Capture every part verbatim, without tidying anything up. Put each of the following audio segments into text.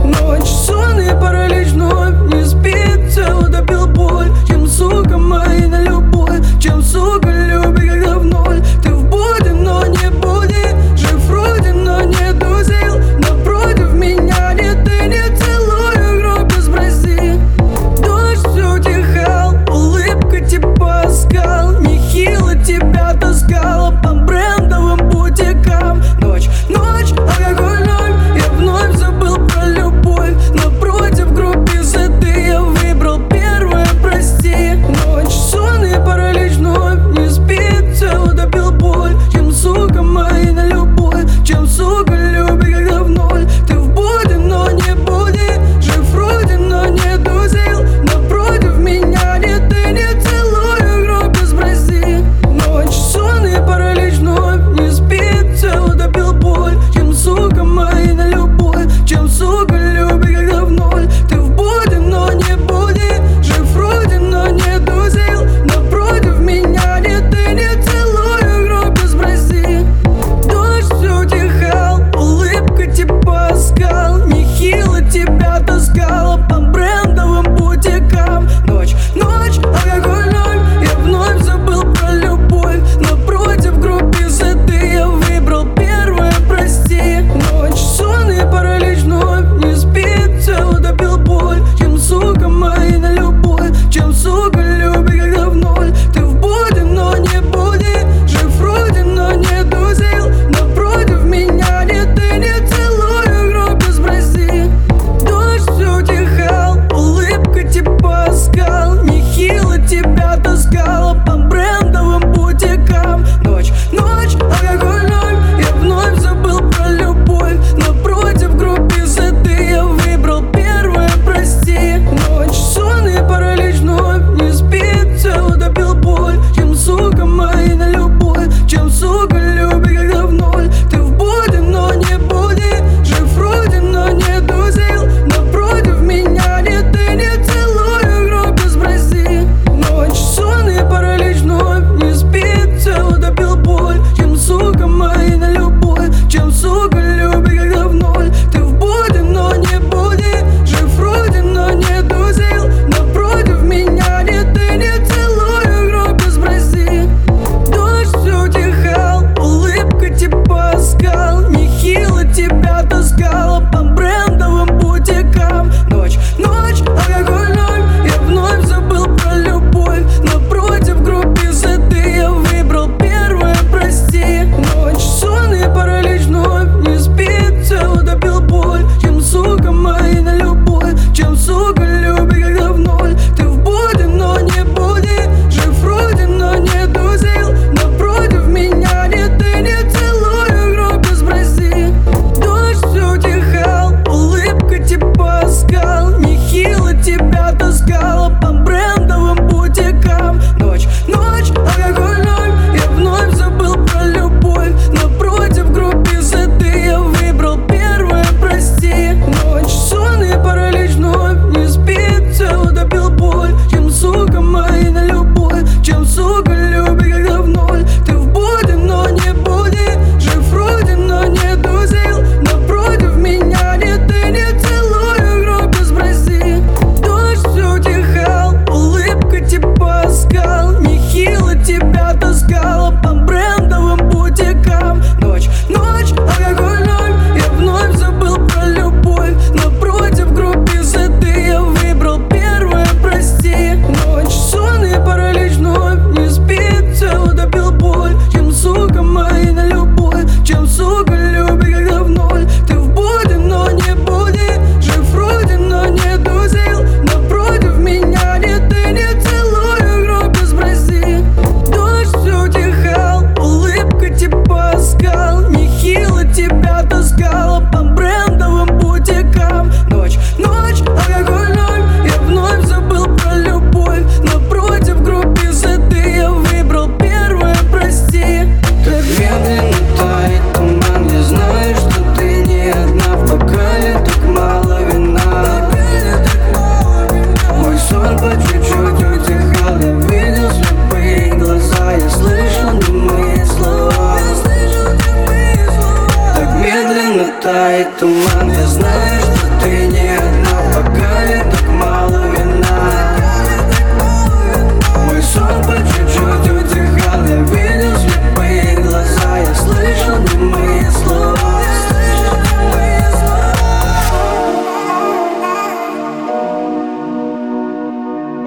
Ночь, сон и паралич вновь не спит, все утопил боль. Чем, сука, моя на любовь, чем, сука, люби, когда в ноль. Ты в боди, но не буди, жив вроде, но нету сил. Напротив меня ни ты, не целую, громко спроси. Дождь все утихал, улыбка типа оскал. Нехило тебя таскала по брендовым бутикам. Ночь, ночь, а какой ноль, я вновь забыл про любовь. Напротив грудь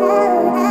Bye.